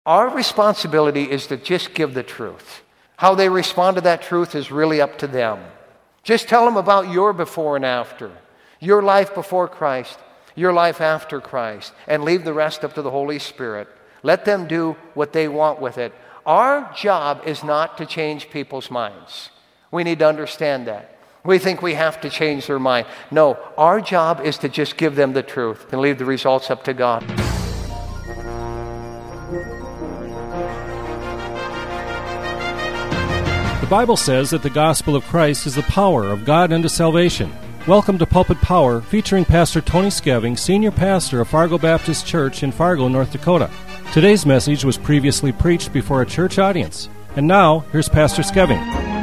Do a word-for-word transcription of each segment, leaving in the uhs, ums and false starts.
Our responsibility is to just give the truth. How they respond to that truth is really up to them. Just tell them about your before and after, your life before Christ, your life after Christ, and leave the rest up to the Holy Spirit. Let them do what they want with it. Our job is not to change people's minds. We need to understand that. We think we have to change their mind. No, our job is to just give them the truth and leave the results up to God. The Bible says that the gospel of Christ is the power of God unto salvation. Welcome to Pulpit Power, featuring Pastor Tony Skeving, Senior Pastor of Fargo Baptist Church in Fargo, North Dakota. Today's message was previously preached before a church audience. And now, here's Pastor Skeving.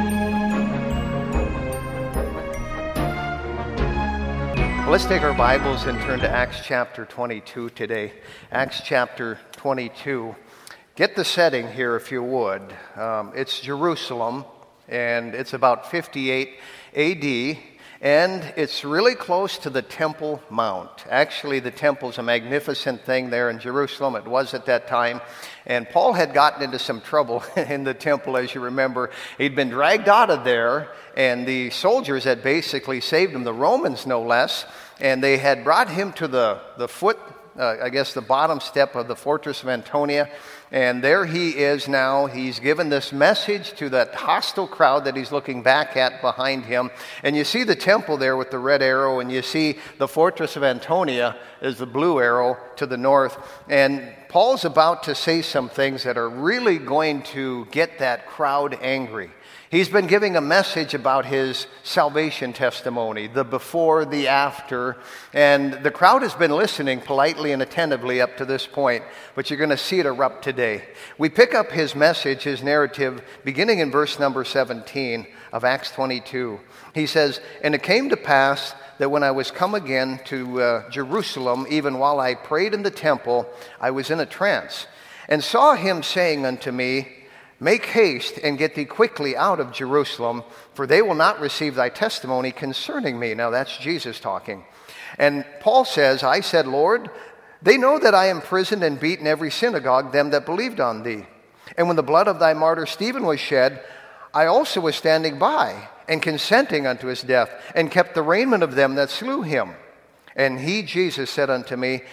Let's take our Bibles and turn to Acts chapter twenty-two today. Acts chapter twenty-two. Get the setting here if you would. Um, it's Jerusalem, and it's about fifty-eight A D, and it's really close to the Temple Mount. Actually, the temple's a magnificent thing there in Jerusalem. It was at that time. And Paul had gotten into some trouble in the temple, as you remember. He'd been dragged out of there, and the soldiers had basically saved him, the Romans no less, and they had brought him to the, the foot, uh, I guess the bottom step of the fortress of Antonia. And there he is now. He's given this message to that hostile crowd that he's looking back at behind him. And you see the temple there with the red arrow, and you see the fortress of Antonia is the blue arrow to the north. And Paul's about to say some things that are really going to get that crowd angry. He's been giving a message about his salvation testimony, the before, the after, and the crowd has been listening politely and attentively up to this point, but you're going to see it erupt today. We pick up his message, his narrative, beginning in verse number seventeen of Acts twenty-two. He says, "And it came to pass that when I was come again to uh, Jerusalem, even while I prayed in the temple, I was in a trance, and saw him saying unto me, Make haste and get thee quickly out of Jerusalem, for they will not receive thy testimony concerning me." Now that's Jesus talking. And Paul says, "I said, Lord, they know that I imprisoned and beat in every synagogue them that believed on thee. And when the blood of thy martyr Stephen was shed, I also was standing by, and consenting unto his death, and kept the raiment of them that slew him. And he, Jesus, said unto me,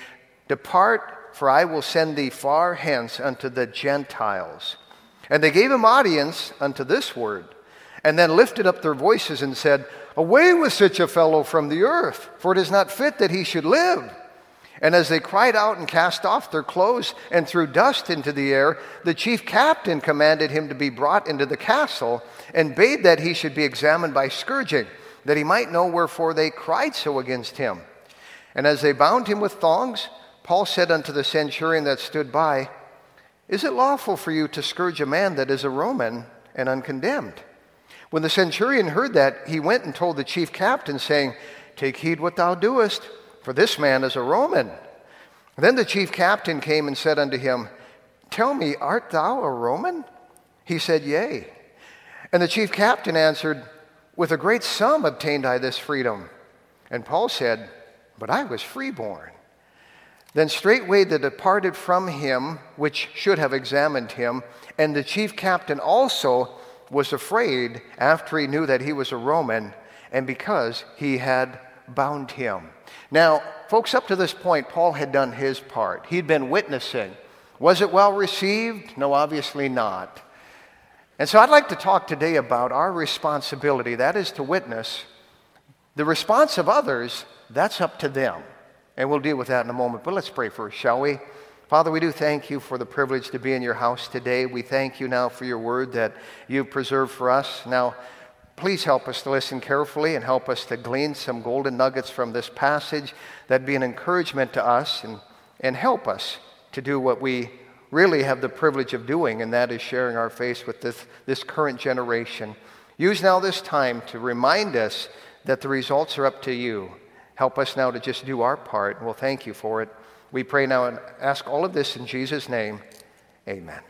Depart, for I will send thee far hence unto the Gentiles. And they gave him audience unto this word, and then lifted up their voices and said, Away with such a fellow from the earth, for it is not fit that he should live. And as they cried out and cast off their clothes and threw dust into the air, the chief captain commanded him to be brought into the castle, and bade that he should be examined by scourging, that he might know wherefore they cried so against him. And as they bound him with thongs, Paul said unto the centurion that stood by, Is it lawful for you to scourge a man that is a Roman and uncondemned? When the centurion heard that, he went and told the chief captain, saying, Take heed what thou doest, for this man is a Roman. And then the chief captain came and said unto him, Tell me, art thou a Roman? He said, Yea. And the chief captain answered, With a great sum obtained I this freedom. And Paul said, But I was freeborn. Then straightway they departed from him, which should have examined him, and the chief captain also was afraid after he knew that he was a Roman, and because he had bound him." Now, folks, up to this point, Paul had done his part. He'd been witnessing. Was it well received? No, obviously not. And so I'd like to talk today about our responsibility. That is to witness. The response of others, that's up to them. And we'll deal with that in a moment. But let's pray first, shall we? Father, we do thank you for the privilege to be in your house today. We thank you now for your word that you've preserved for us. Now, please help us to listen carefully and help us to glean some golden nuggets from this passage that be an encouragement to us, and, and help us to do what we really have the privilege of doing, and that is sharing our faith with this, this current generation. Use now this time to remind us that the results are up to you. Help us now to just do our part, and we'll thank you for it. We pray now and ask all of this in Jesus' name. Amen.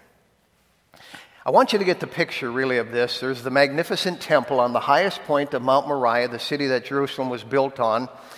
I want you to get the picture, really, of this. There's the magnificent temple on the highest point of Mount Moriah, the city that Jerusalem was built on.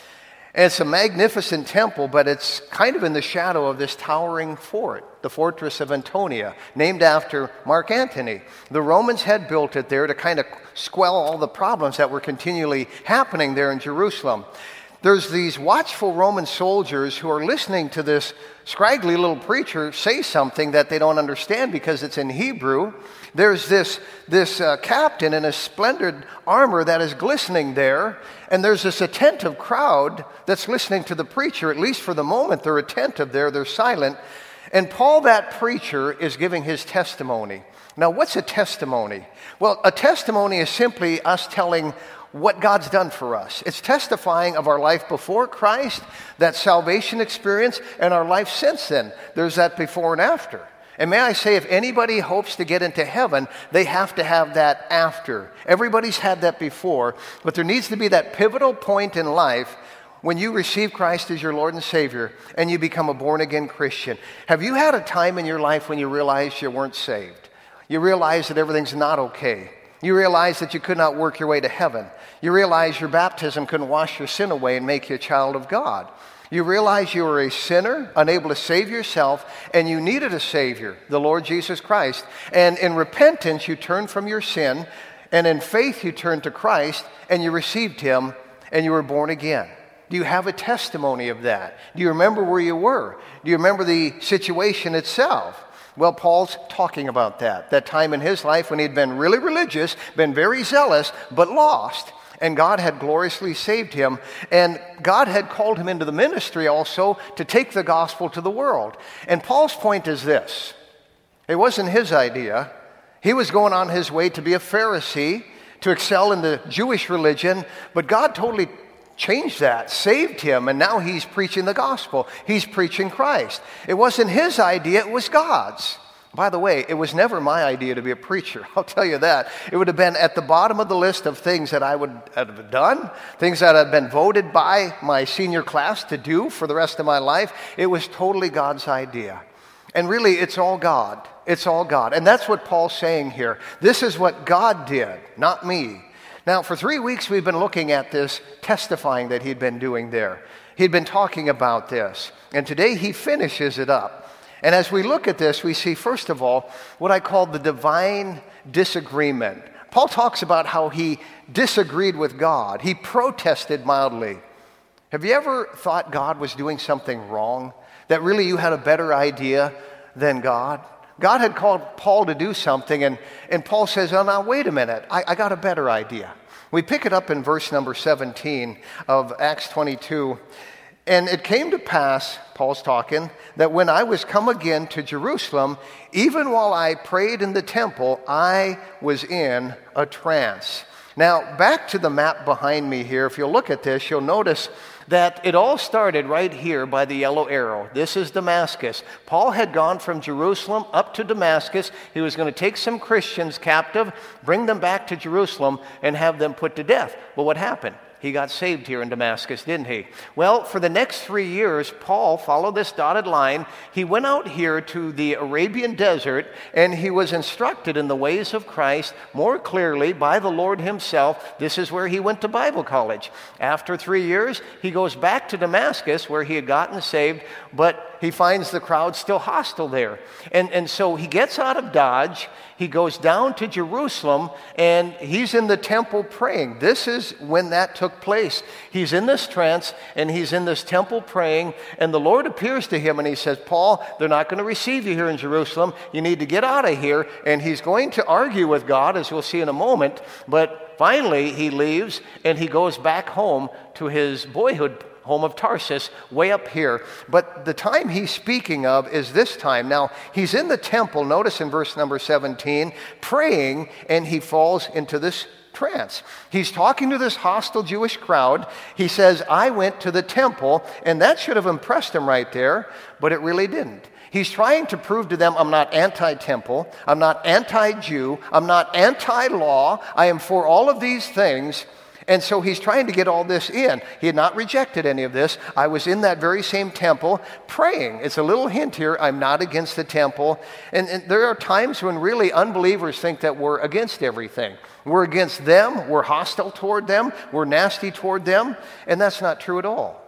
And it's a magnificent temple, but it's kind of in the shadow of this towering fort, the fortress of Antonia, named after Mark Antony. The Romans had built it there to kind of quell all the problems that were continually happening there in Jerusalem. There's these watchful Roman soldiers who are listening to this scraggly little preacher say something that they don't understand because it's in Hebrew. There's this, this uh, captain in a splendid armor that is glistening there, and there's this attentive crowd that's listening to the preacher. At least for the moment, they're attentive there, they're silent. And Paul, that preacher, is giving his testimony. Now, what's a testimony? Well, a testimony is simply us telling what God's done for us. It's testifying of our life before Christ, that salvation experience, and our life since then. There's that before and after. And may I say, if anybody hopes to get into heaven, they have to have that after. Everybody's had that before, but there needs to be that pivotal point in life when you receive Christ as your Lord and Savior and you become a born-again Christian. Have you had a time in your life when you realized you weren't saved? You realized that everything's not okay. You realize that you could not work your way to heaven. You realize your baptism couldn't wash your sin away and make you a child of God. You realize you were a sinner, unable to save yourself, and you needed a Savior, the Lord Jesus Christ. And in repentance, you turned from your sin, and in faith, you turned to Christ, and you received Him, and you were born again. Do you have a testimony of that? Do you remember where you were? Do you remember the situation itself? Well, Paul's talking about that, that time in his life when he'd been really religious, been very zealous, but lost. And God had gloriously saved him. And God had called him into the ministry also to take the gospel to the world. And Paul's point is this. It wasn't his idea. He was going on his way to be a Pharisee, to excel in the Jewish religion, but God totally changed that, saved him, and now he's preaching the gospel. He's preaching Christ. It wasn't his idea, it was God's. By the way, it was never my idea to be a preacher. I'll tell you that. It would have been at the bottom of the list of things that I would have done, things that had been voted by my senior class to do for the rest of my life. It was totally God's idea. And really, it's all God. It's all God. And that's what Paul's saying here. This is what God did, not me. Now, for three weeks, we've been looking at this testifying that he'd been doing there. He'd been talking about this. And today, he finishes it up. And as we look at this, we see, first of all, what I call the divine disagreement. Paul talks about how he disagreed with God. He protested mildly. Have you ever thought God was doing something wrong? That really you had a better idea than God? God had called Paul to do something, and, and Paul says, oh, now, wait a minute. I, I got a better idea. We pick it up in verse number seventeen of Acts twenty-two. And it came to pass, Paul's talking, that when I was come again to Jerusalem, even while I prayed in the temple, I was in a trance. Now, back to the map behind me here, if you'll look at this, you'll notice that it all started right here by the yellow arrow. This is Damascus. Paul had gone from Jerusalem up to Damascus. He was going to take some Christians captive, bring them back to Jerusalem, and have them put to death. Well, what happened? He got saved here in Damascus, didn't he? Well, for the next three years, Paul followed this dotted line. He went out here to the Arabian desert, and he was instructed in the ways of Christ more clearly by the Lord himself. This is where he went to Bible college. After three years, he goes back to Damascus, where he had gotten saved, but he finds the crowd still hostile there. And, and so he gets out of Dodge. He goes down to Jerusalem, and he's in the temple praying. This is when that took place. He's in this trance, and he's in this temple praying, and the Lord appears to him, and he says, Paul, they're not going to receive you here in Jerusalem. You need to get out of here. And he's going to argue with God, as we'll see in a moment, but finally he leaves, and he goes back home to his boyhood home of Tarsus, way up here. But the time he's speaking of is this time. Now, he's in the temple, notice in verse number seventeen, praying, and he falls into this trance. He's talking to this hostile Jewish crowd. He says, I went to the temple, and that should have impressed him right there, but it really didn't. He's trying to prove to them, I'm not anti-temple, I'm not anti-Jew, I'm not anti-law, I am for all of these things. And so he's trying to get all this in. He had not rejected any of this. I was in that very same temple praying. It's a little hint here. I'm not against the temple. And, and there are times when really unbelievers think that we're against everything. We're against them. We're hostile toward them. We're nasty toward them. And that's not true at all.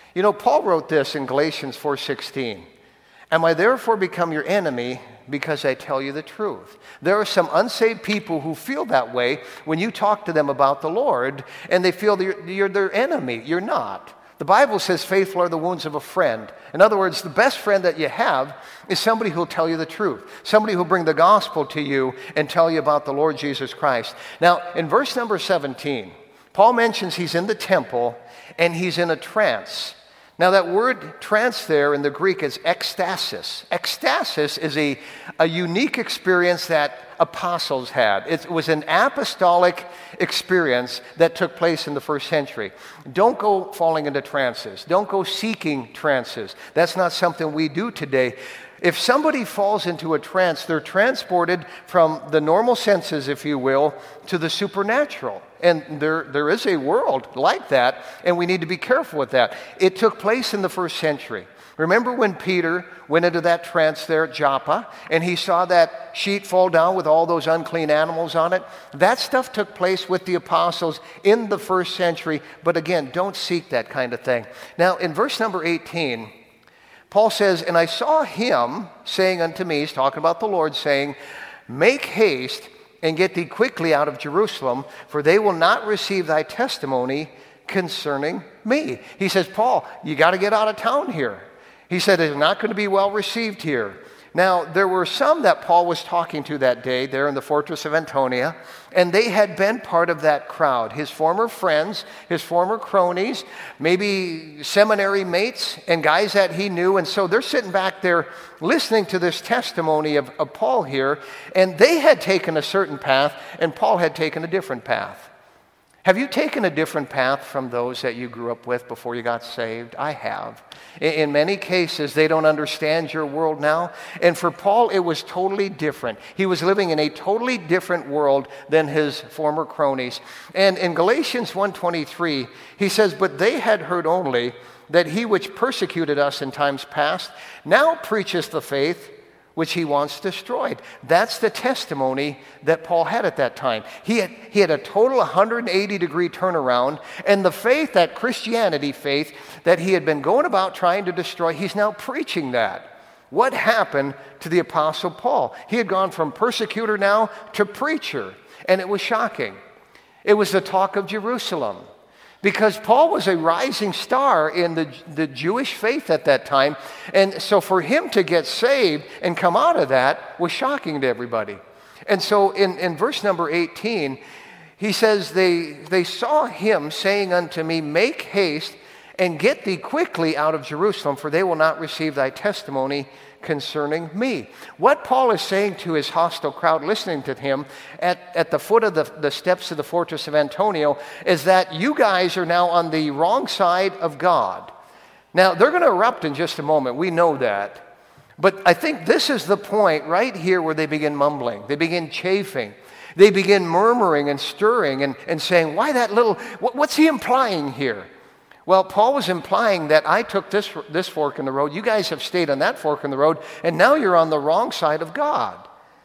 You know, Paul wrote this in Galatians four sixteen. Am I therefore become your enemy because I tell you the truth? There are some unsaved people who feel that way when you talk to them about the Lord, and they feel that you're, you're their enemy. You're not. The Bible says faithful are the wounds of a friend. In other words, the best friend that you have is somebody who'll tell you the truth, somebody who'll bring the gospel to you and tell you about the Lord Jesus Christ. Now, in verse number seventeen, Paul mentions he's in the temple and he's in a trance. Now, that word trance there in the Greek is ecstasis. Ecstasis is a, a unique experience that apostles had. It was an apostolic experience that took place in the first century. Don't go falling into trances. Don't go seeking trances. That's not something we do today. If somebody falls into a trance, they're transported from the normal senses, if you will, to the supernatural. And there, there is a world like that, and we need to be careful with that. It took place in the first century. Remember when Peter went into that trance there at Joppa, and he saw that sheet fall down with all those unclean animals on it? That stuff took place with the apostles in the first century, but again, don't seek that kind of thing. Now, in verse number eighteen, Paul says, and I saw him saying unto me, he's talking about the Lord, saying, make haste and get thee quickly out of Jerusalem, for they will not receive thy testimony concerning me. He says, Paul, you got to get out of town here. He said, it's not going to be well received here. Now, there were some that Paul was talking to that day there in the fortress of Antonia, and they had been part of that crowd. His former friends, his former cronies, maybe seminary mates and guys that he knew. And so they're sitting back there listening to this testimony of, of Paul here, and they had taken a certain path, and Paul had taken a different path. Have you taken a different path from those that you grew up with before you got saved? I have. In many cases, they don't understand your world now. And for Paul, it was totally different. He was living in a totally different world than his former cronies. And in Galatians one twenty-three, he says, but they had heard only that he which persecuted us in times past now preacheth the faith which he wants destroyed. That's the testimony that Paul had at that time. He had, he had a total one hundred eighty degree turnaround, and the faith, that Christianity faith that he had been going about trying to destroy, he's now preaching that. What happened to the Apostle Paul? He had gone from persecutor now to preacher, and it was shocking. It was the talk of Jerusalem. Because Paul was a rising star in the, the Jewish faith at that time. And so for him to get saved and come out of that was shocking to everybody. And so in, in verse number eighteen, he says, they, they saw him saying unto me, make haste and get thee quickly out of Jerusalem, for they will not receive thy testimony concerning me. What Paul is saying to his hostile crowd listening to him at, at the foot of the, the steps of the fortress of Antonia is that you guys are now on the wrong side of God. Now, they're going to erupt in just a moment. We know that. But I think this is the point right here where they begin mumbling. They begin chafing. They begin murmuring and stirring and, and saying, why that little, what, what's he implying here? Well, Paul was implying that I took this, this fork in the road, you guys have stayed on that fork in the road, and now you're on the wrong side of God.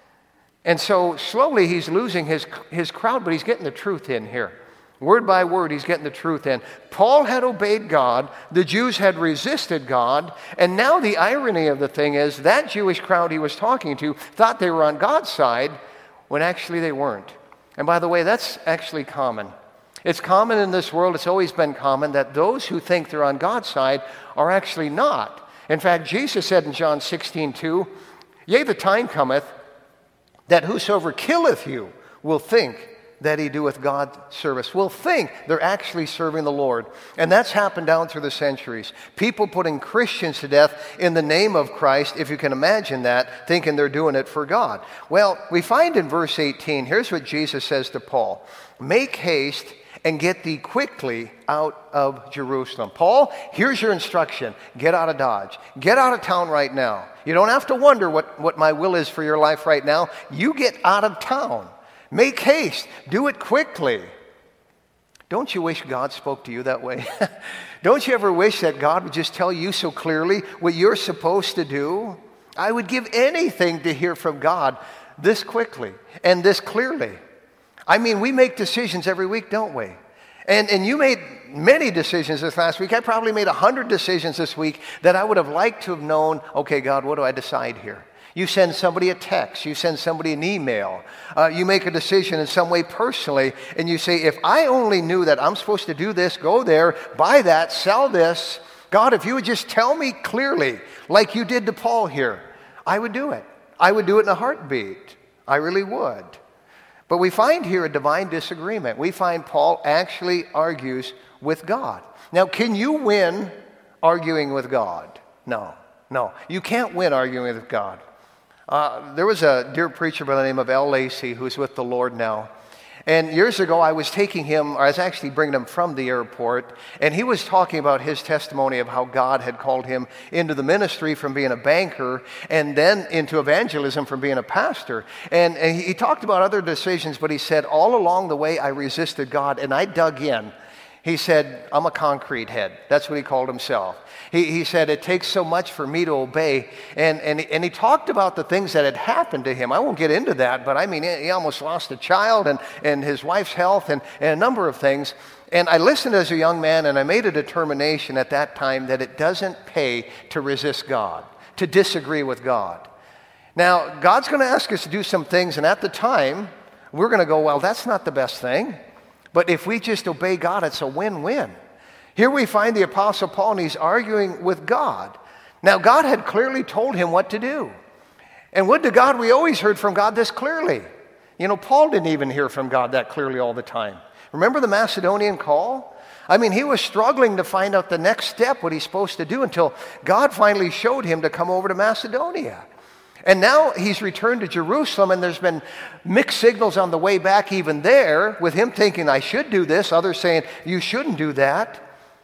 And so slowly he's losing his, his crowd, but he's getting the truth in here. Word by word, he's getting the truth in. Paul had obeyed God, the Jews had resisted God, and now the irony of the thing is that Jewish crowd he was talking to thought they were on God's side when actually they weren't. And by the way, that's actually common. It's common in this world, it's always been common, that those who think they're on God's side are actually not. In fact, Jesus said in John sixteen two, yea, the time cometh that whosoever killeth you will think that he doeth God service, will think they're actually serving the Lord. And that's happened down through the centuries. People putting Christians to death in the name of Christ, if you can imagine that, thinking they're doing it for God. Well, we find in verse eighteen, here's what Jesus says to Paul, make haste and get thee quickly out of Jerusalem. Paul, here's your instruction. Get out of Dodge. Get out of town right now. You don't have to wonder what, what my will is for your life right now. You get out of town. Make haste. Do it quickly. Don't you wish God spoke to you that way? Don't you ever wish that God would just tell you so clearly what you're supposed to do? I would give anything to hear from God this quickly and this clearly. I mean, we make decisions every week, don't we? And, and you made many decisions this last week. I probably made a hundred decisions this week that I would have liked to have known, okay, God, what do I decide here? You send somebody a text. You send somebody an email. Uh, you make a decision in some way personally, and you say, if I only knew that I'm supposed to do this, go there, buy that, sell this, God, if you would just tell me clearly, like you did to Paul here, I would do it. I would do it in a heartbeat. I really would. But we find here a divine disagreement. We find Paul actually argues with God. Now, can you win arguing with God? No, no. You can't win arguing with God. Uh, there was a dear preacher by the name of L. Lacey who's with the Lord now. And years ago, I was taking him, or I was actually bringing him from the airport, and he was talking about his testimony of how God had called him into the ministry from being a banker and then into evangelism from being a pastor. And, and he talked about other decisions, but he said, all along the way, I resisted God, and I dug in. He said, I'm a concrete head. That's what he called himself. He, he said, it takes so much for me to obey. And, and, and he talked about the things that had happened to him. I won't get into that, but I mean, he almost lost a child and, and his wife's health and, and a number of things. And I listened as a young man, and I made a determination at that time that it doesn't pay to resist God, to disagree with God. Now, God's going to ask us to do some things, and at the time, we're going to go, well, that's not the best thing. But if we just obey God, it's a win-win. Here we find the Apostle Paul, and he's arguing with God. Now, God had clearly told him what to do. And would to God we always heard from God this clearly. You know, Paul didn't even hear from God that clearly all the time. Remember the Macedonian call? I mean, he was struggling to find out the next step, what he's supposed to do, until God finally showed him to come over to Macedonia. And now he's returned to Jerusalem, and there's been mixed signals on the way back even there, with him thinking, I should do this, others saying, you shouldn't do that.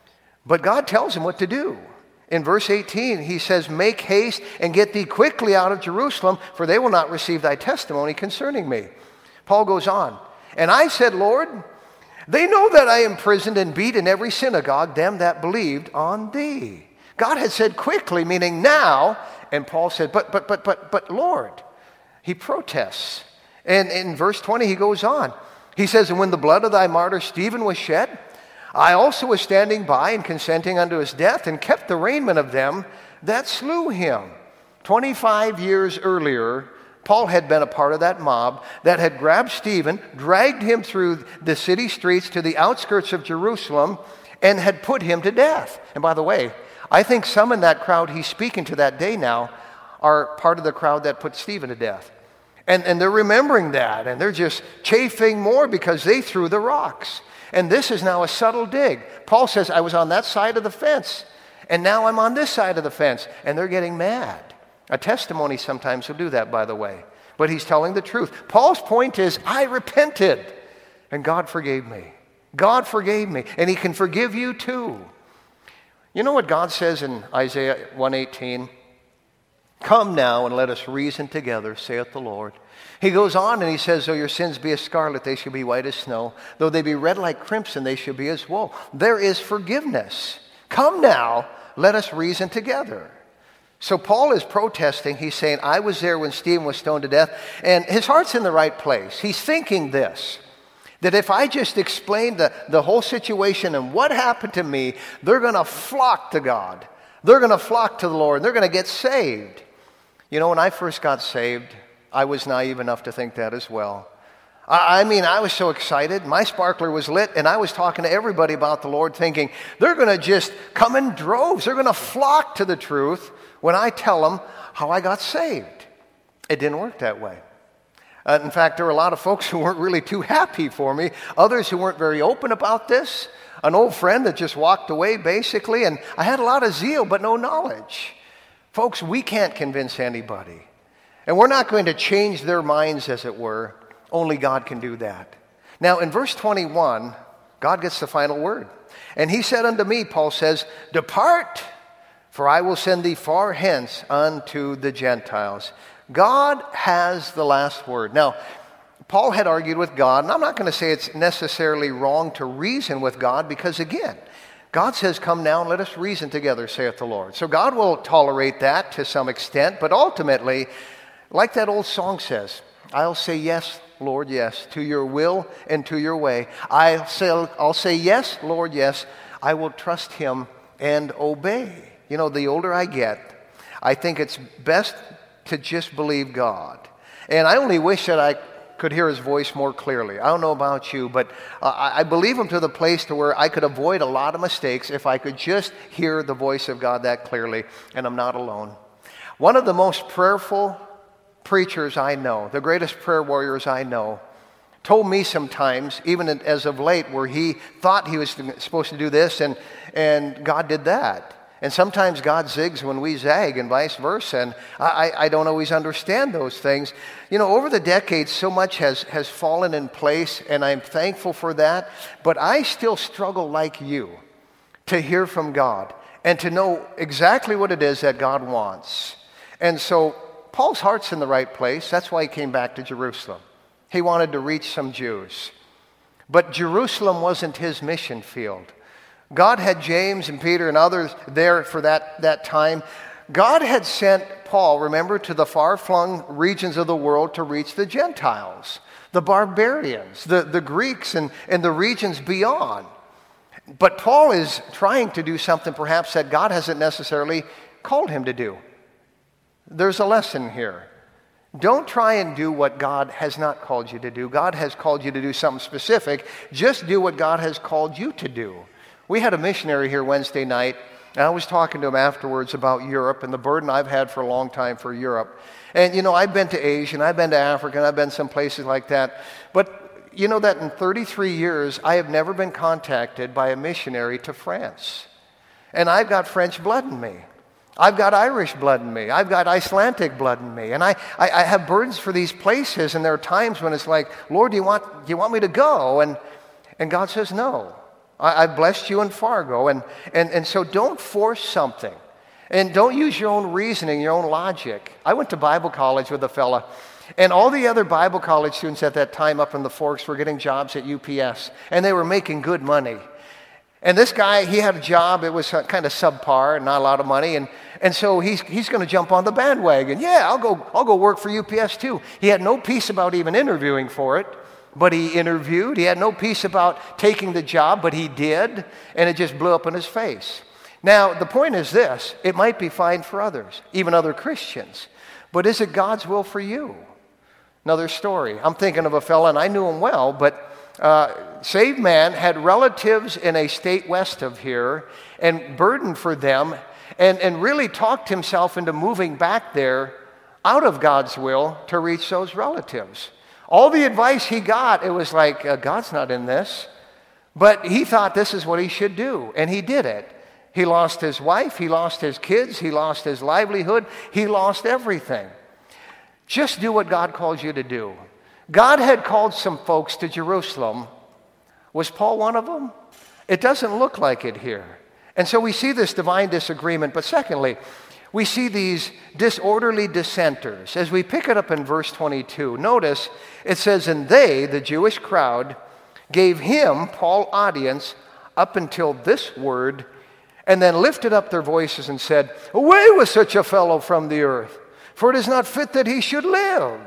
But God tells him what to do. In verse eighteen, he says, make haste and get thee quickly out of Jerusalem, for they will not receive thy testimony concerning me. Paul goes on, and I said, Lord, they know that I imprisoned and beat in every synagogue them that believed on thee. God had said quickly, meaning now. And Paul said, but, but, but, but, but, Lord, he protests. And in verse twenty, he goes on. He says, and when the blood of thy martyr Stephen was shed, I also was standing by and consenting unto his death, and kept the raiment of them that slew him. twenty-five years earlier, Paul had been a part of that mob that had grabbed Stephen, dragged him through the city streets to the outskirts of Jerusalem, and had put him to death. And by the way, I think some in that crowd he's speaking to that day now are part of the crowd that put Stephen to death. And, and they're remembering that, and they're just chafing more because they threw the rocks. And this is now a subtle dig. Paul says, I was on that side of the fence, and now I'm on this side of the fence, and they're getting mad. A testimony sometimes will do that, by the way. But he's telling the truth. Paul's point is, I repented, and God forgave me. God forgave me, and he can forgive you too. You know what God says in Isaiah one eighteen? Come now and let us reason together, saith the Lord. He goes on and he says, though your sins be as scarlet, they shall be white as snow. Though they be red like crimson, they shall be as wool. There is forgiveness. Come now, let us reason together. So Paul is protesting. He's saying, I was there when Stephen was stoned to death. And his heart's in the right place. He's thinking this, that if I just explain the, the whole situation and what happened to me, they're going to flock to God. They're going to flock to the Lord. And they're going to get saved. You know, when I first got saved, I was naive enough to think that as well. I, I mean, I was so excited. My sparkler was lit, and I was talking to everybody about the Lord, thinking, they're going to just come in droves. They're going to flock to the truth when I tell them how I got saved. It didn't work that way. Uh, in fact, there were a lot of folks who weren't really too happy for me, others who weren't very open about this, an old friend that just walked away, basically, and I had a lot of zeal but no knowledge. Folks, we can't convince anybody, and we're not going to change their minds, as it were. Only God can do that. Now, in verse twenty-one, God gets the final word. And he said unto me, Paul says, depart, for I will send thee far hence unto the Gentiles. God has the last word. Now, Paul had argued with God, and I'm not going to say it's necessarily wrong to reason with God, because again, God says, come now and let us reason together, saith the Lord. So God will tolerate that to some extent, but ultimately, like that old song says, I'll say yes Lord, yes, to your will and to your way. I'll say, I'll say yes, Lord, yes. I will trust him and obey. You know, the older I get, I think it's best to just believe God. And I only wish that I could hear his voice more clearly. I don't know about you, but uh, I believe him to the place to where I could avoid a lot of mistakes if I could just hear the voice of God that clearly, and I'm not alone. One of the most prayerful preachers I know, the greatest prayer warriors I know, told me sometimes, even as of late, where he thought he was supposed to do this and, and God did that. And sometimes God zigs when we zag and vice versa. And I, I don't always understand those things. You know, over the decades, so much has, has fallen in place, and I'm thankful for that. But I still struggle like you to hear from God and to know exactly what it is that God wants. And so Paul's heart's in the right place. That's why he came back to Jerusalem. He wanted to reach some Jews. But Jerusalem wasn't his mission field. God had James and Peter and others there for that, that time. God had sent Paul, remember, to the far-flung regions of the world to reach the Gentiles, the barbarians, the, the Greeks, and, and the regions beyond. But Paul is trying to do something perhaps that God hasn't necessarily called him to do. There's a lesson here. Don't try and do what God has not called you to do. God has called you to do something specific. Just do what God has called you to do. We had a missionary here Wednesday night, and I was talking to him afterwards about Europe and the burden I've had for a long time for Europe. And, you know, I've been to Asia, and I've been to Africa, and I've been some places like that. But you know that in thirty-three years, I have never been contacted by a missionary to France. And I've got French blood in me. I've got Irish blood in me. I've got Icelandic blood in me. And I, I, I have burdens for these places, and there are times when it's like, Lord, do you want, do you want me to go? And, and God says, no. I, I blessed you in Fargo. And, and, and so don't force something. And don't use your own reasoning, your own logic. I went to Bible college with a fella, and all the other Bible college students at that time up in the Forks were getting jobs at U P S, and they were making good money. And this guy, he had a job, it was kind of subpar, not a lot of money, and, and so he's, he's going to jump on the bandwagon. Yeah, I'll go, I'll go work for U P S too. He had no peace about even interviewing for it, but he interviewed. He had no peace about taking the job, but he did, and it just blew up in his face. Now, the point is this, it might be fine for others, even other Christians, but is it God's will for you? Another story. I'm thinking of a fella, and I knew him well, but Uh, saved man had relatives in a state west of here and burdened for them and, and really talked himself into moving back there out of God's will to reach those relatives. All the advice he got, it was like, uh, God's not in this. But he thought this is what he should do, and he did it. He lost his wife, he lost his kids, he lost his livelihood, he lost everything. Just do what God calls you to do. God had called some folks to Jerusalem. Was Paul one of them? It doesn't look like it here. And so we see this divine disagreement. But secondly, we see these disorderly dissenters. As we pick it up in verse twenty-two, notice it says, and they, the Jewish crowd, gave him, Paul, audience up until this word, and then lifted up their voices and said, away with such a fellow from the earth, for it is not fit that he should live.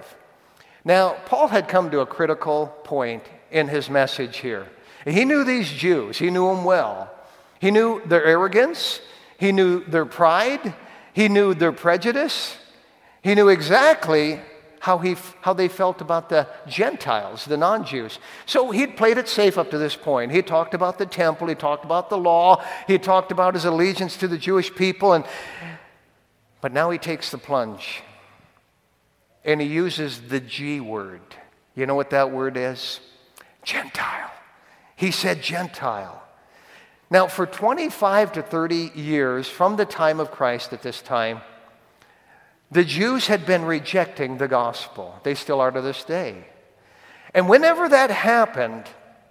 Now, Paul had come to a critical point in his message here. He knew these Jews. He knew them well. He knew their arrogance. He knew their pride. He knew their prejudice. He knew exactly how, he, how they felt about the Gentiles, the non-Jews. So he'd played it safe up to this point. He talked about the temple. He talked about the law. He talked about his allegiance to the Jewish people. And, but now he takes the plunge. And he uses the G word. You know what that word is? Gentile. He said Gentile. Now, for twenty-five to thirty years from the time of Christ at this time, the Jews had been rejecting the gospel. They still are to this day. And whenever that happened,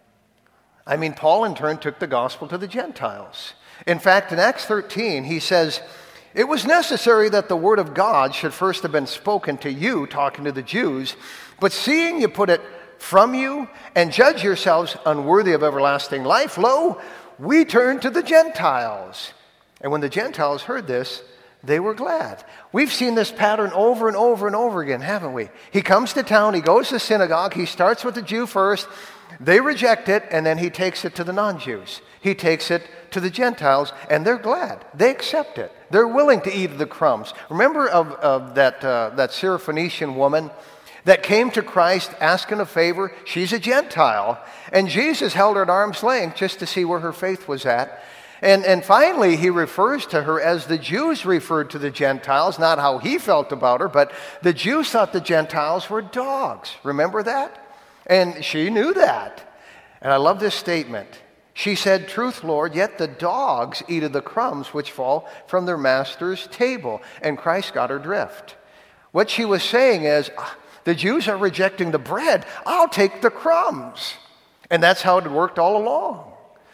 I mean, Paul in turn took the gospel to the Gentiles. In fact, in Acts thirteen, he says, it was necessary that the word of God should first have been spoken to you, talking to the Jews, but seeing you put it from you and judge yourselves unworthy of everlasting life, lo, we turn to the Gentiles. And when the Gentiles heard this, They were glad. We've seen this pattern over and over and over again, haven't we? He comes to town, he goes to synagogue, he starts with the Jew first, they reject it, and then he takes it to the non-Jews. He takes it to the Gentiles, and they're glad. They accept it. They're willing to eat of the crumbs. Remember of, of that, uh, that Syrophoenician woman that came to Christ asking a favor? She's a Gentile, and Jesus held her at arm's length just to see where her faith was at. And, and finally, he refers to her as the Jews referred to the Gentiles, not how he felt about her, but the Jews thought the Gentiles were dogs. Remember that? And she knew that. And I love this statement. She said, "Truth, Lord, yet the dogs eat of the crumbs which fall from their master's table." And Christ got her drift. What she was saying is, the Jews are rejecting the bread. I'll take the crumbs. And that's how it worked all along.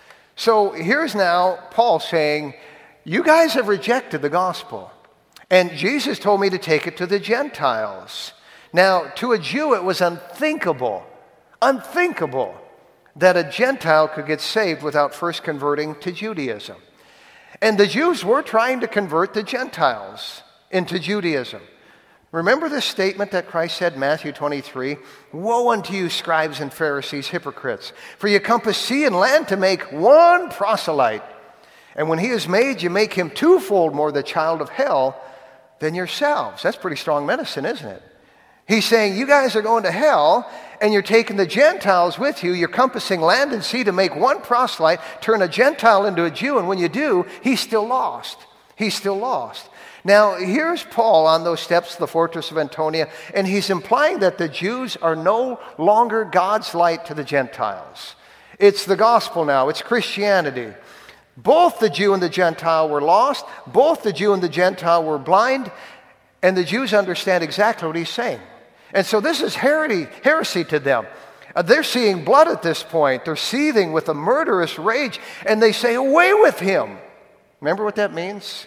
So here's now Paul saying, you guys have rejected the gospel. And Jesus told me to take it to the Gentiles. Now, to a Jew, it was unthinkable, unthinkable that a Gentile could get saved without first converting to Judaism. And the Jews were trying to convert the Gentiles into Judaism. Remember this statement that Christ said in Matthew twenty-three? "Woe unto you, scribes and Pharisees, hypocrites! For you compass sea and land to make one proselyte. And when he is made, you make him twofold more the child of hell than yourselves." That's pretty strong medicine, isn't it? He's saying, you guys are going to hell, and you're taking the Gentiles with you. You're compassing land and sea to make one proselyte, turn a Gentile into a Jew, and when you do, he's still lost. He's still lost. Now, here's Paul on those steps to the fortress of Antonia, and he's implying that the Jews are no longer God's light to the Gentiles. It's the gospel now. It's Christianity. Both the Jew and the Gentile were lost. Both the Jew and the Gentile were blind, and the Jews understand exactly what he's saying. And so this is heresy, heresy to them. Uh, they're seeing blood at this point. They're seething with a murderous rage, and they say, "Away with him." Remember what that means?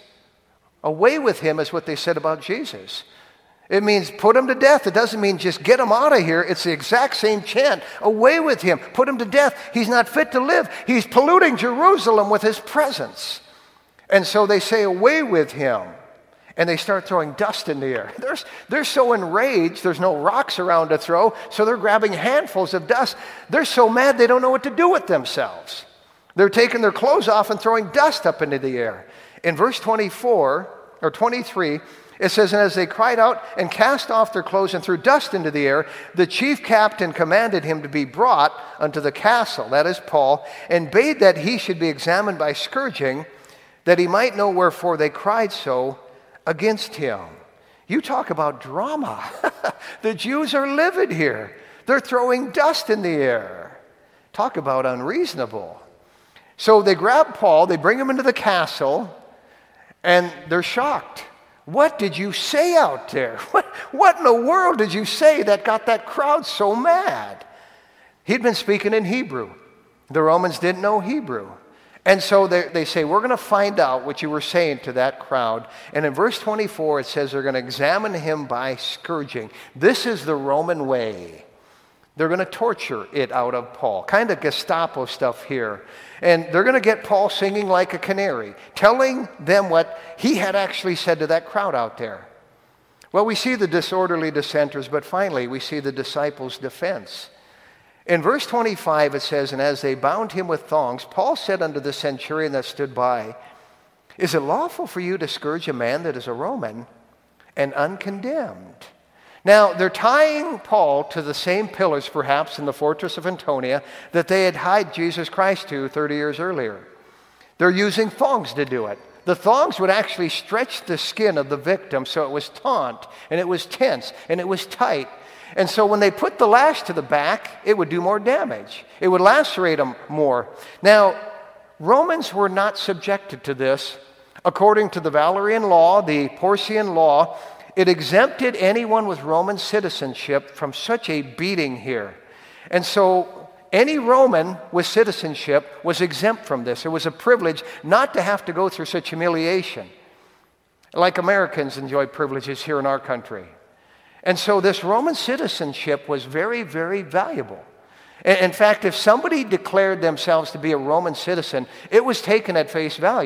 Away with him is what they said about Jesus. It means put him to death. It doesn't mean just get him out of here. It's the exact same chant. Away with him. Put him to death. He's not fit to live. He's polluting Jerusalem with his presence. And so they say, "Away with him." And they start throwing dust in the air. They're, they're so enraged, there's no rocks around to throw, so they're grabbing handfuls of dust. They're so mad they don't know what to do with themselves. They're taking their clothes off and throwing dust up into the air. In verse twenty-four, or twenty-three, it says, "And as they cried out and cast off their clothes and threw dust into the air, the chief captain commanded him to be brought unto the castle," that is Paul, "and bade that he should be examined by scourging, that he might know wherefore they cried so against him." You talk about drama. The Jews are livid here. They're throwing dust in the air. Talk about unreasonable. So they grab Paul, they bring him into the castle, and they're shocked. "What did you say out there? What, what in the world did you say that got that crowd so mad?" He'd been speaking in Hebrew. The Romans didn't know Hebrew. And so they, they say, "We're going to find out what you were saying to that crowd." And in verse twenty-four, it says they're going to examine him by scourging. This is the Roman way. They're going to torture it out of Paul. Kind of Gestapo stuff here. And they're going to get Paul singing like a canary, telling them what he had actually said to that crowd out there. Well, we see the disorderly dissenters, but finally we see the disciples' defense. In verse twenty-five, it says, "And as they bound him with thongs, Paul said unto the centurion that stood by, Is it lawful for you to scourge a man that is a Roman and uncondemned?" Now, they're tying Paul to the same pillars, perhaps, in the fortress of Antonia that they had tied Jesus Christ to thirty years earlier. They're using thongs to do it. The thongs would actually stretch the skin of the victim so it was taut, and it was tense, and it was tight. And so when they put the lash to the back, it would do more damage. It would lacerate them more. Now, Romans were not subjected to this. According to the Valerian law, the Porcian law, it exempted anyone with Roman citizenship from such a beating here. And so any Roman with citizenship was exempt from this. It was a privilege not to have to go through such humiliation, like Americans enjoy privileges here in our country. And so this Roman citizenship was very, very valuable. In fact, if somebody declared themselves to be a Roman citizen, it was taken at face value.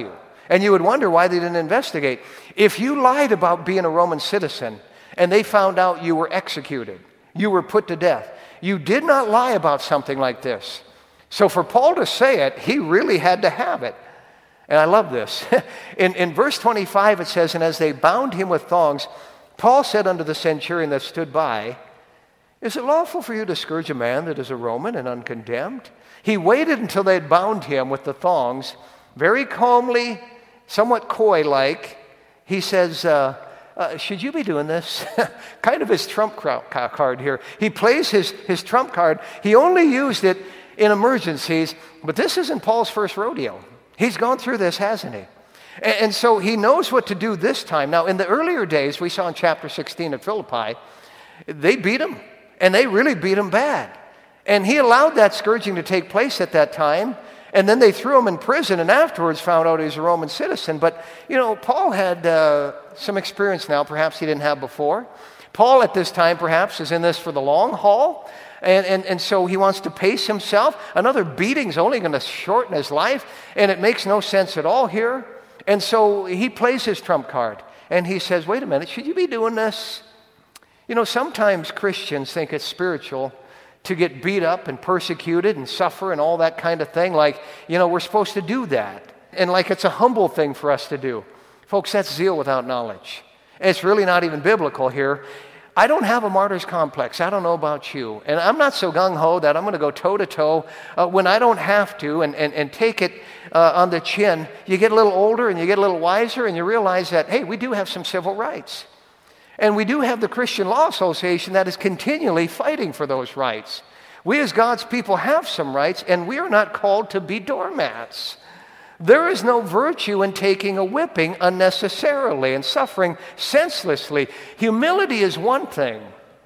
And you would wonder why they didn't investigate. If you lied about being a Roman citizen and they found out you were executed, you were put to death, you did not lie about something like this. So for Paul to say it, he really had to have it. And I love this. in, in verse twenty-five it says, "And as they bound him with thongs, Paul said unto the centurion that stood by, Is it lawful for you to scourge a man that is a Roman and uncondemned?" He waited until they had bound him with the thongs. Very calmly, somewhat coy-like, he says, uh, uh, should you be doing this? Kind of his trump card here. He plays his, his trump card. He only used it in emergencies, but this isn't Paul's first rodeo. He's gone through this, hasn't he? And, and so he knows what to do this time. Now, in the earlier days, we saw in chapter sixteen at Philippi, they beat him, and they really beat him bad. And he allowed that scourging to take place at that time, and then they threw him in prison, and afterwards found out he was a Roman citizen. But, you know, Paul had uh, some experience now perhaps he didn't have before. Paul at this time perhaps is in this for the long haul, and, and, and so he wants to pace himself. Another beating's only going to shorten his life, and it makes no sense at all here. And so he plays his trump card, and he says, wait a minute, should you be doing this? You know, sometimes Christians think it's spiritual to get beat up and persecuted and suffer and all that kind of thing. Like, you know, we're supposed to do that. And like it's a humble thing for us to do. Folks, that's zeal without knowledge. And it's really not even biblical here. I don't have a martyr's complex. I don't know about you. And I'm not so gung-ho that I'm going to go toe-to-toe uh, when I don't have to and, and, and take it uh, on the chin. You get a little older and you get a little wiser and you realize that, hey, we do have some civil rights. And we do have the Christian Law Association that is continually fighting for those rights. We as God's people have some rights, and we are not called to be doormats. There is no virtue in taking a whipping unnecessarily and suffering senselessly. Humility is one thing,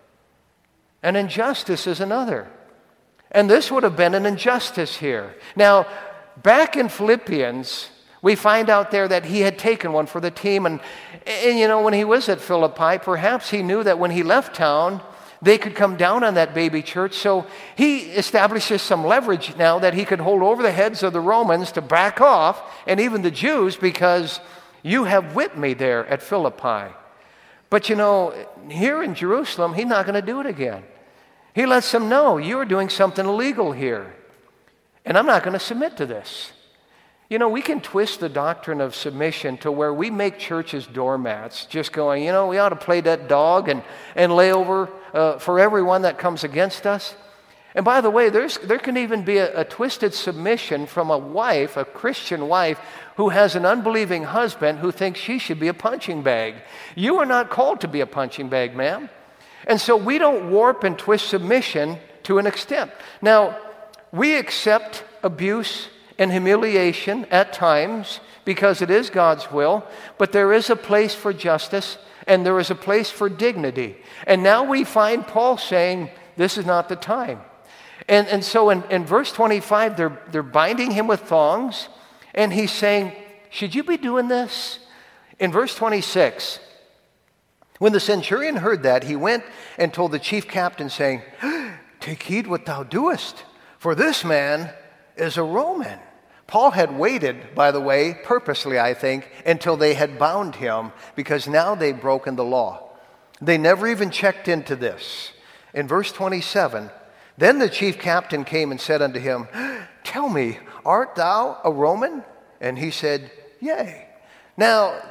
and injustice is another. And this would have been an injustice here. Now, back in Philippians, we find out there that he had taken one for the team. And, and, you know, when he was at Philippi, perhaps he knew that when he left town, they could come down on that baby church. So he establishes some leverage now that he could hold over the heads of the Romans to back off, and even the Jews, because you have whipped me there at Philippi. But, you know, here in Jerusalem, he's not going to do it again. He lets them know, you're doing something illegal here, and I'm not going to submit to this. You know, we can twist the doctrine of submission to where we make churches doormats, just going, you know, we ought to play that dog and, and lay over uh, for everyone that comes against us. And by the way, there's, there can even be a, a twisted submission from a wife, a Christian wife, who has an unbelieving husband who thinks she should be a punching bag. You are not called to be a punching bag, ma'am. And so we don't warp and twist submission to an extent. Now, we accept abuse and humiliation at times because it is God's will, but there is a place for justice and there is a place for dignity. And now we find Paul saying, this is not the time. And, and so in, in verse twenty-five, they're, they're binding him with thongs, and he's saying, should you be doing this? In verse twenty-six, when the centurion heard that, he went and told the chief captain, saying, take heed what thou doest, for this man is a Roman. Paul had waited, by the way, purposely, I think, until they had bound him, because now they'd broken the law. They never even checked into this. In verse twenty-seven, then the chief captain came and said unto him, tell me, art thou a Roman? And he said, yea. Now,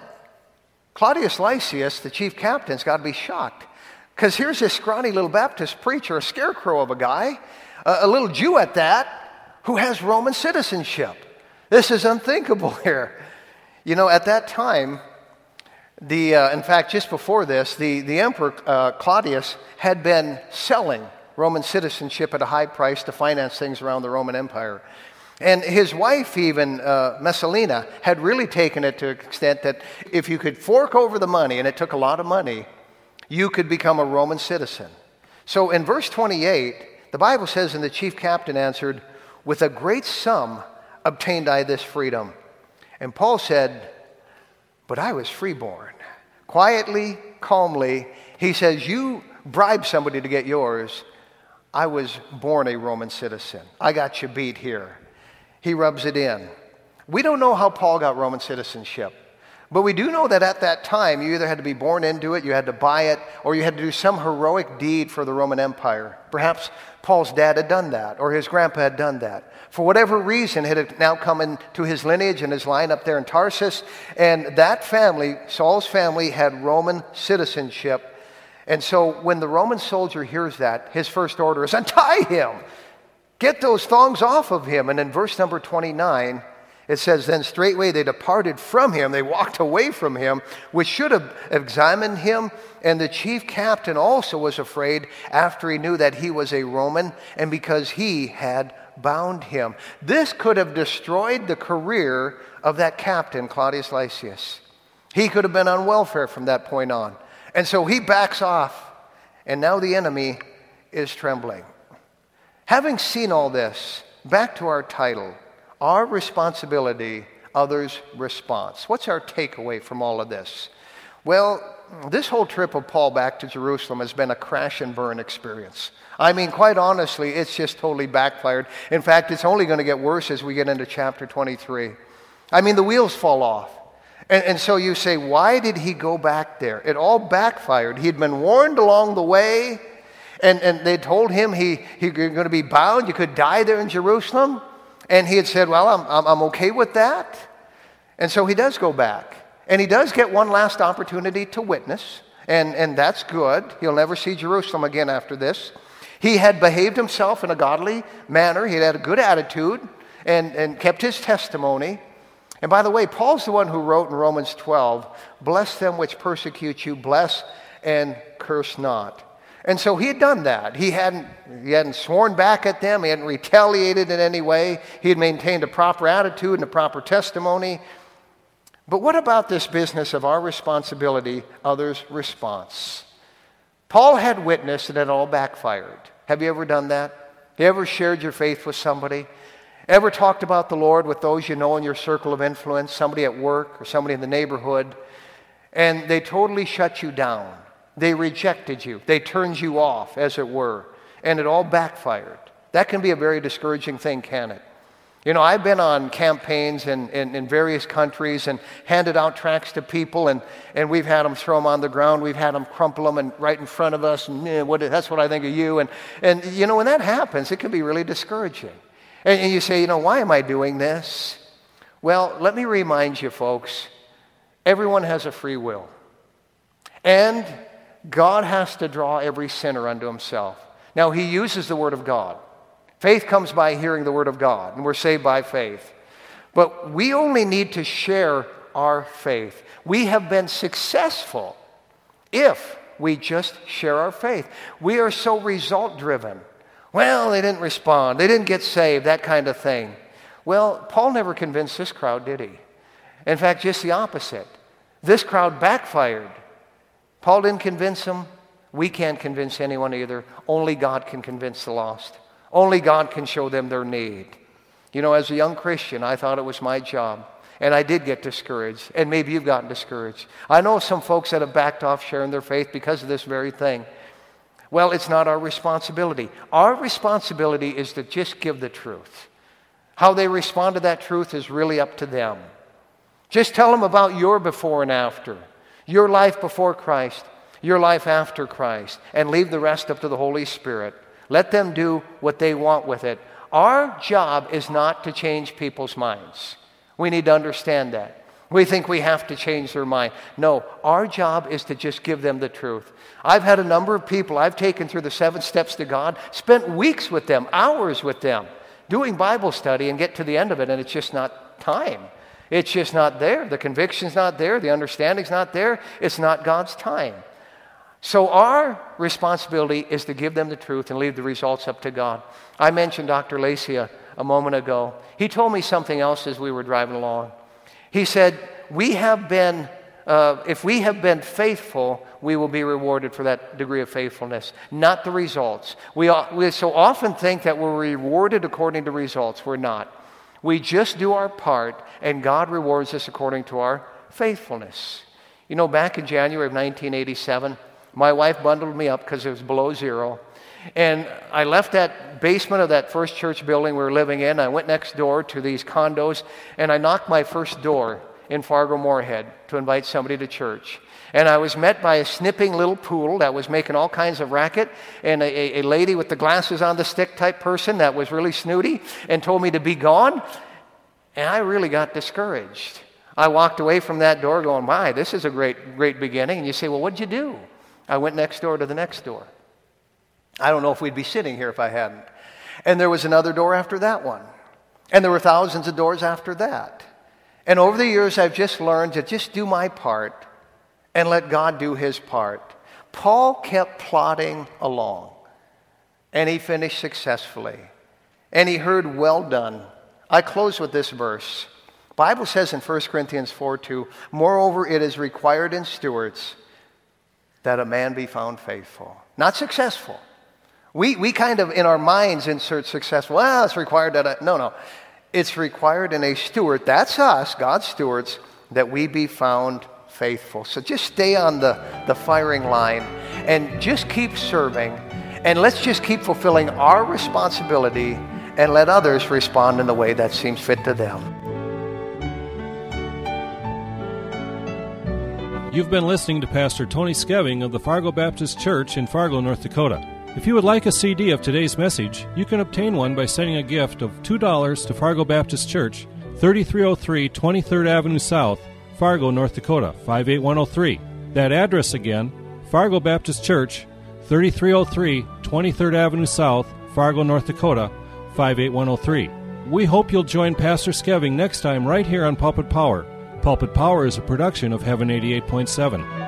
Claudius Lysias, the chief captain's got to be shocked, because here's this scrawny little Baptist preacher, a scarecrow of a guy, a, a little Jew at that, who has Roman citizenship. This is unthinkable here. You know, at that time, the uh, in fact, just before this, the, the emperor, uh, Claudius, had been selling Roman citizenship at a high price to finance things around the Roman Empire. And his wife, even, uh, Messalina, had really taken it to an extent that if you could fork over the money, and it took a lot of money, you could become a Roman citizen. So in verse twenty-eight, the Bible says, and the chief captain answered, with a great sum obtained I this freedom. And Paul said, but I was freeborn. Quietly, calmly, he says, you bribed somebody to get yours. I was born a Roman citizen. I got you beat here. He rubs it in. We don't know how Paul got Roman citizenship, but we do know that at that time you either had to be born into it, you had to buy it, or you had to do some heroic deed for the Roman Empire. Perhaps Paul's dad had done that, or his grandpa had done that. For whatever reason, it had now come into his lineage and his line up there in Tarsus, and that family, Saul's family, had Roman citizenship. And so when the Roman soldier hears that, his first order is, untie him! Get those thongs off of him. And in verse number twenty-nine, it says, then straightway they departed from him. They walked away from him, which should have examined him. And the chief captain also was afraid after he knew that he was a Roman and because he had bound him. This could have destroyed the career of that captain, Claudius Lysias. He could have been on welfare from that point on. And so he backs off, and now the enemy is trembling. Having seen all this, back to our title, Our Responsibility, Others' Response. What's our takeaway from all of this? Well, this whole trip of Paul back to Jerusalem has been a crash and burn experience. I mean, quite honestly, it's just totally backfired. In fact, it's only going to get worse as we get into chapter twenty-three. I mean, the wheels fall off. And, and so you say, why did he go back there? It all backfired. He'd been warned along the way, and, and they told him he, he was going to be bound. You could die there in Jerusalem. And he had said, well, I'm, I'm, I'm okay with that. And so he does go back. And he does get one last opportunity to witness. And, and that's good. He'll never see Jerusalem again after this. He had behaved himself in a godly manner. He had a good attitude and, and kept his testimony. And by the way, Paul's the one who wrote in Romans twelve, bless them which persecute you, bless and curse not. And so he had done that. He hadn't, he hadn't sworn back at them. He hadn't retaliated in any way. He had maintained a proper attitude and a proper testimony. But what about this business of our responsibility, others' response? Paul had witnessed and it all backfired. Have you ever done that? Have you ever shared your faith with somebody? Ever talked about the Lord with those you know in your circle of influence, somebody at work or somebody in the neighborhood, and they totally shut you down? They rejected you. They turned you off, as it were, and it all backfired. That can be a very discouraging thing, can it? You know, I've been on campaigns in, in, in various countries and handed out tracts to people, and, and we've had them throw them on the ground. We've had them crumple them and right in front of us, and eh, what, that's what I think of you. And, and, you know, when that happens, it can be really discouraging. And, and you say, you know, why am I doing this? Well, let me remind you, folks, everyone has a free will. And God has to draw every sinner unto himself. Now, he uses the Word of God. Faith comes by hearing the Word of God, and we're saved by faith. But we only need to share our faith. We have been successful if we just share our faith. We are so result-driven. Well, they didn't respond. They didn't get saved, that kind of thing. Well, Paul never convinced this crowd, did he? In fact, just the opposite. This crowd backfired. Paul didn't convince them. We can't convince anyone either. Only God can convince the lost. Only God can show them their need. You know, as a young Christian, I thought it was my job. And I did get discouraged. And maybe you've gotten discouraged. I know some folks that have backed off sharing their faith because of this very thing. Well, it's not our responsibility. Our responsibility is to just give the truth. How they respond to that truth is really up to them. Just tell them about your before and after. Your life before Christ. Your life after Christ. And leave the rest up to the Holy Spirit. Let them do what they want with it. Our job is not to change people's minds. We need to understand that. We think we have to change their mind. No, our job is to just give them the truth. I've had a number of people I've taken through the seven steps to God, spent weeks with them, hours with them, doing Bible study, and get to the end of it, and it's just not time. It's just not there. The conviction's not there. The understanding's not there. It's not God's time. So our responsibility is to give them the truth and leave the results up to God. I mentioned Doctor Lacey a, a moment ago. He told me something else as we were driving along. He said, we have been, uh, if we have been faithful, we will be rewarded for that degree of faithfulness, not the results. We, we so often think that we're rewarded according to results. We're not. We just do our part, and God rewards us according to our faithfulness. You know, back in January of nineteen eighty-seven, My wife bundled me up because it was below zero. And I left that basement of that first church building we were living in. I went next door to these condos, and I knocked my first door in Fargo-Moorhead to invite somebody to church. And I was met by a snipping little poodle that was making all kinds of racket, and a, a lady with the glasses on the stick type person that was really snooty and told me to be gone. And I really got discouraged. I walked away from that door going, my, this is a great, great beginning. And you say, well, what'd you do? I went next door to the next door. I don't know if we'd be sitting here if I hadn't. And there was another door after that one. And there were thousands of doors after that. And over the years, I've just learned to just do my part and let God do his part. Paul kept plodding along, and he finished successfully. And he heard, well done. I close with this verse. The Bible says in First Corinthians four two, moreover, it is required in stewards that a man be found faithful. Not successful. We we kind of, in our minds, insert successful. Well, it's required that I... No, no. It's required in a steward, that's us, God's stewards, that we be found faithful. So just stay on the, the firing line and just keep serving. And let's just keep fulfilling our responsibility and let others respond in the way that seems fit to them. You've been listening to Pastor Tony Skeving of the Fargo Baptist Church in Fargo, North Dakota. If you would like a C D of today's message, you can obtain one by sending a gift of two dollars to Fargo Baptist Church, thirty-three oh three twenty-third Avenue South, Fargo, North Dakota, five eight one oh three. That address again, Fargo Baptist Church, thirty-three oh three twenty-third Avenue South, Fargo, North Dakota, five eight one oh three. We hope you'll join Pastor Skeving next time right here on Pulpit Power. Pulpit Power is a production of Heaven eighty-eight point seven.